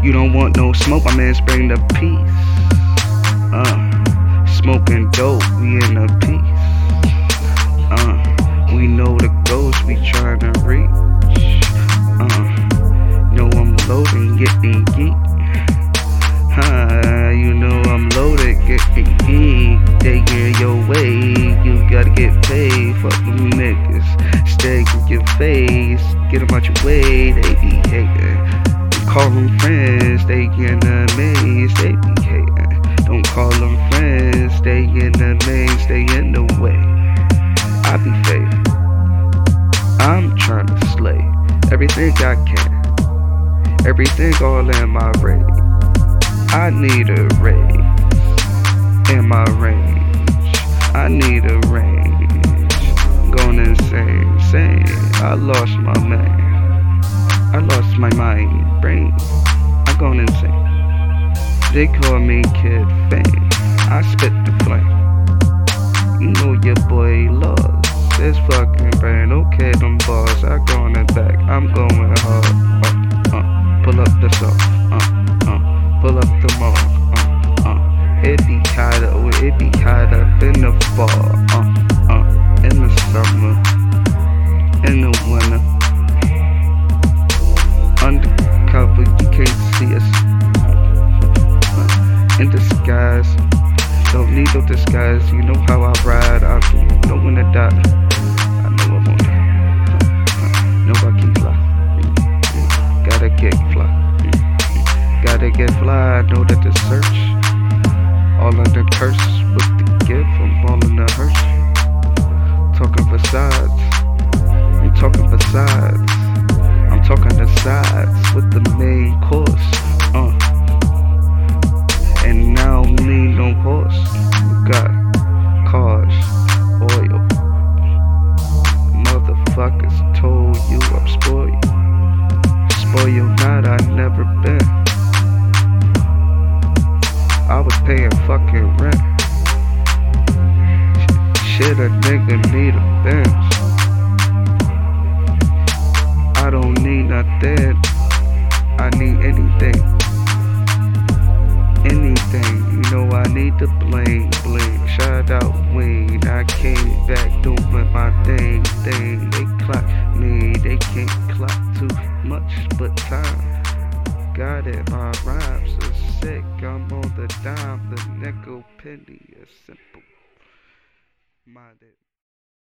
You don't want no smoke, my mans bring the peace. Smoking dope, we in a peace. We know the ghost we tryna reach. Know I'm loaded, getting geek. You know I'm loaded, getting geek. They get your way, you gotta get paid. Fuck them niggas, stay in your face. Get them out your way, they be hating. Call them friends, they in the maze, they be hating. Don't call them friends, they in the maze, they in the way. I be fake, I'm trying to slay everything I can, everything all in my range. I need a raise in my range, I need a range. Going insane, saying I lost my man, I lost my mind, brain, I'm going insane. They call me Kid Fame, I spit the flame. You know your boy lost his fucking brain. Okay, them bars, I go in the back, I'm going hard. Pull up the song, pull up the mark. It be hot up, it be hot up in the fall, in the summer, in the winter. Undercover, you can't see us. In disguise, don't need no disguise. You know how I ride, I don't wanna die. I know I won't die. Know I keep fly. Gotta get fly. Gotta get fly. I know that the search, all of the curse with the gift, I'm all in the hearse. Talking facades, I'm talking facades. I'm talking the sides with the main course. And now me no horse. We got cars, oil. Motherfuckers told you I'm spoiled. Spoiled not, I never been. I was paying fucking rent. Shit, a nigga need a Benz. I don't need nothing, I need anything. Anything, you know I need the bling bling. Shout out Wayne, I came back doing my thing. They clock me, they can't clock too much but time. Got it, my rhymes are sick, I'm on the dime. The nickel penny is simple minded.